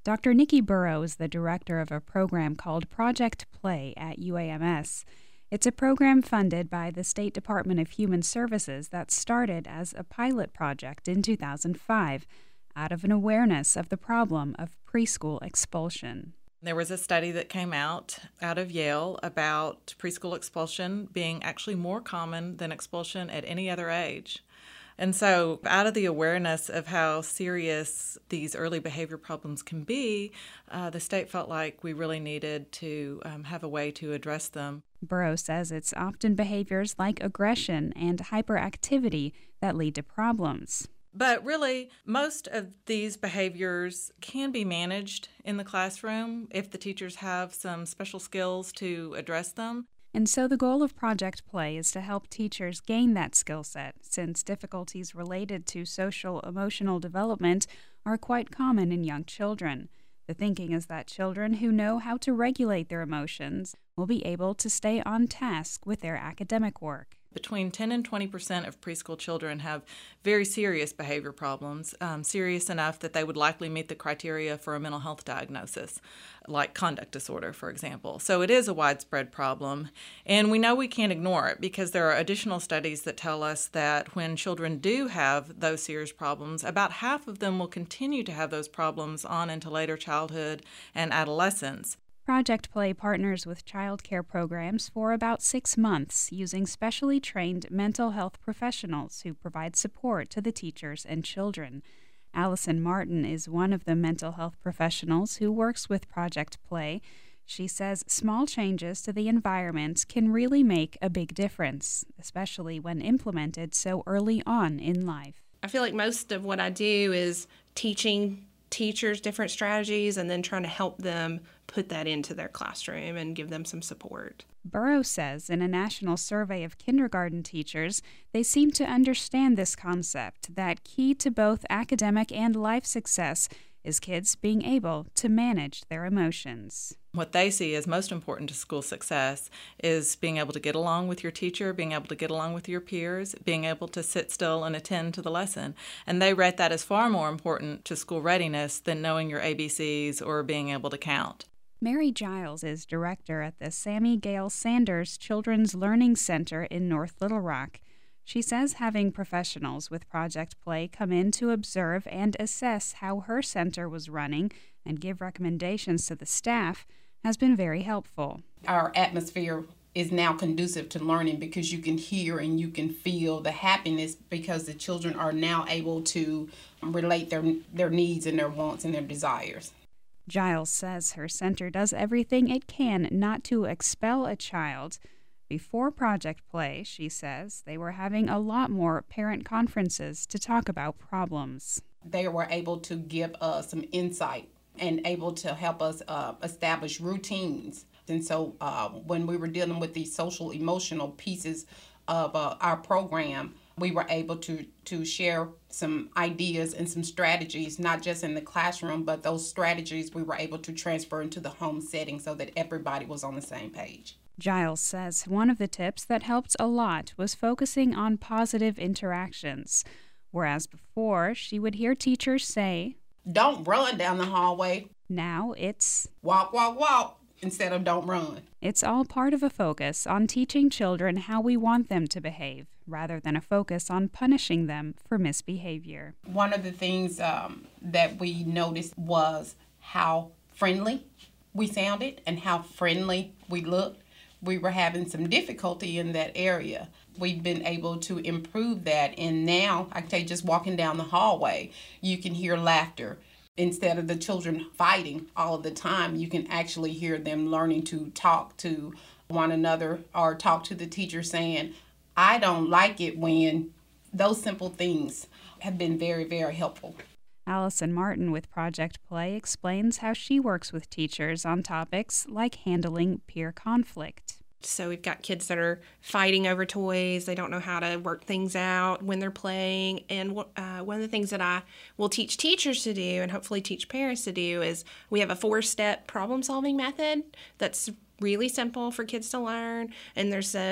Dr. Nikki Burrow is the director of a program called Project Play at UAMS. It's a program funded by the State Department of Human Services that started as a pilot project in 2005 out of an awareness of the problem of preschool expulsion. There was a study that came out of Yale about preschool expulsion being actually more common than expulsion at any other age. And so out of the awareness of how serious these early behavior problems can be, the state felt like we really needed to have a way to address them. Burrow says it's often behaviors like aggression and hyperactivity that lead to problems. But really, most of these behaviors can be managed in the classroom if the teachers have some special skills to address them. And so the goal of Project Play is to help teachers gain that skill set, since difficulties related to social-emotional development are quite common in young children. The thinking is that children who know how to regulate their emotions will be able to stay on task with their academic work. Between 10 and 20% of preschool children have very serious behavior problems, serious enough that they would likely meet the criteria for a mental health diagnosis, like conduct disorder, for example. So it is a widespread problem, and we know we can't ignore it because there are additional studies that tell us that when children do have those serious problems, about half of them will continue to have those problems on into later childhood and adolescence. Project Play partners with child care programs for about 6 months, using specially trained mental health professionals who provide support to the teachers and children. Allison Martin is one of the mental health professionals who works with Project Play. She says small changes to the environment can really make a big difference, especially when implemented so early on in life. I feel like most of what I do is teaching teachers different strategies and then trying to help them put that into their classroom and give them some support. Burrow says in a national survey of kindergarten teachers, they seem to understand this concept that key to both academic and life success is kids being able to manage their emotions. What they see as most important to school success is being able to get along with your teacher, being able to get along with your peers, being able to sit still and attend to the lesson. And they rate that as far more important to school readiness than knowing your ABCs or being able to count. Mary Giles is director at the Sammy Gale Sanders Children's Learning Center in North Little Rock. She says having professionals with Project Play come in to observe and assess how her center was running and give recommendations to the staff has been very helpful. Our atmosphere is now conducive to learning because you can hear and you can feel the happiness because the children are now able to relate their needs and their wants and their desires. Giles says her center does everything it can not to expel a child. Before Project Play, she says, they were having a lot more parent conferences to talk about problems. They were able to give us some insight and able to help us establish routines. And so when we were dealing with these social emotional pieces of our program, we were able to share some ideas and some strategies, not just in the classroom, but those strategies we were able to transfer into the home setting so that everybody was on the same page. Giles says one of the tips that helped a lot was focusing on positive interactions, whereas before she would hear teachers say, "Don't run down the hallway." Now it's, "Walk, walk, walk," instead of "don't run." It's all part of a focus on teaching children how we want them to behave, rather than a focus on punishing them for misbehavior. One of the things that we noticed was how friendly we sounded and how friendly we looked. We were having some difficulty in that area. We've been able to improve that, and now I can tell you, just walking down the hallway, you can hear laughter. Instead of the children fighting all of the time, you can actually hear them learning to talk to one another or talk to the teacher saying, "I don't like it when." Those simple things have been very, very helpful. Allison Martin with Project Play explains how she works with teachers on topics like handling peer conflict. So we've got kids that are fighting over toys. They don't know how to work things out when they're playing. And one of the things that I will teach teachers to do and hopefully teach parents to do is we have a 4-step problem-solving method that's really simple for kids to learn. And there's some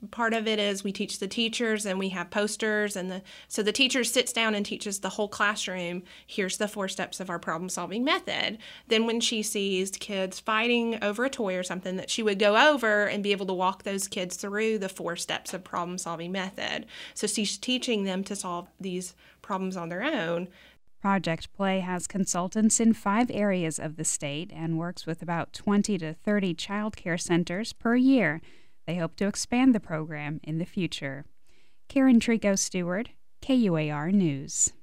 Part of it is we teach the teachers and we have posters, and so the teacher sits down and teaches the whole classroom, here's the 4 steps of our problem solving method. Then when she sees kids fighting over a toy or something, that she would go over and be able to walk those kids through the 4 steps of problem solving method. So she's teaching them to solve these problems on their own. Project Play has consultants in 5 areas of the state and works with about 20 to 30 child care centers per year. They hope to expand the program in the future. Karen Trico Stewart, KUAR News.